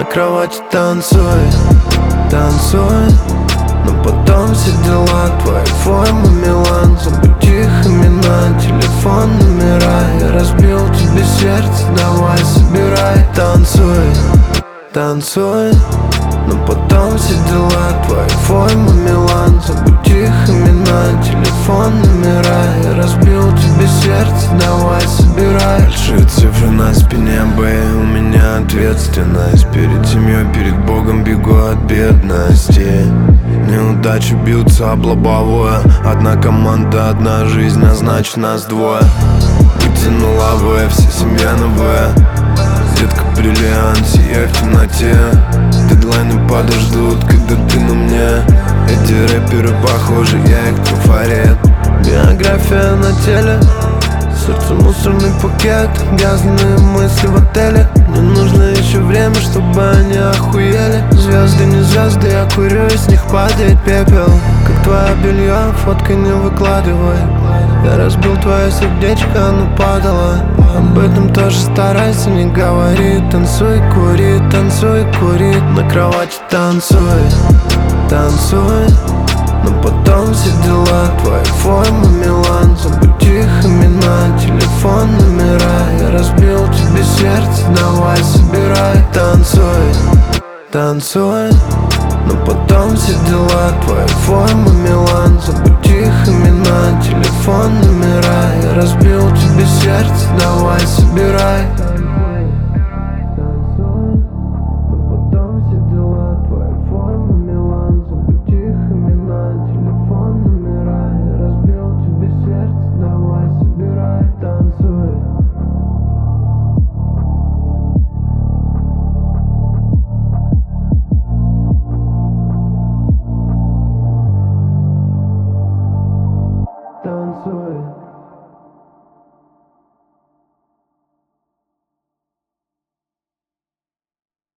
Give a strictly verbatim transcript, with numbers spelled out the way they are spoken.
кровати танцуй, танцуй. Но потом все дела, твои формы, Милан. Забудь их имена, телефон, номера. Я разбил тебе сердце, давай собирай. Танцуй, танцуй. Но потом все дела, твои формы, Милан. Забудь их имена, телефон, номера. Я разбил тебе сердце, давай собирай. Большие цифры на спине, бэй, у меня ответственность. Перед семьей, перед Богом бегу от бедности. Неудачи бьются об лобовое. Одна команда, одна жизнь, а значит нас двое. Вытянула В, вся семья на В. Детка бриллиант, сияй в темноте. Дедлайны подождут, когда ты на мне. Эти рэперы похожи, я их трафарет. Биография на теле, сердце мусорный пакет. Грязные мысли в отеле. Мне нужно еще время, чтобы они охуели. Звезды не звезды, я курю, и с них падает пепел. Как твое белье, фотка не выкладывай. Я разбил твое сердечко, оно падало. Об этом тоже старайся, не говори. Танцуй, кури, танцуй, кури. На кровати танцуй, танцуй. Но потом все дела, твои формы, Милан. Забудь их имена, телефон, номера. Я разбил тебе сердце, давай собирай. Танцуй, танцуй. Но потом все дела, твои формы, Милан. Забудь их имена, телефон, номера. Я разбил тебе сердце, давай собирай.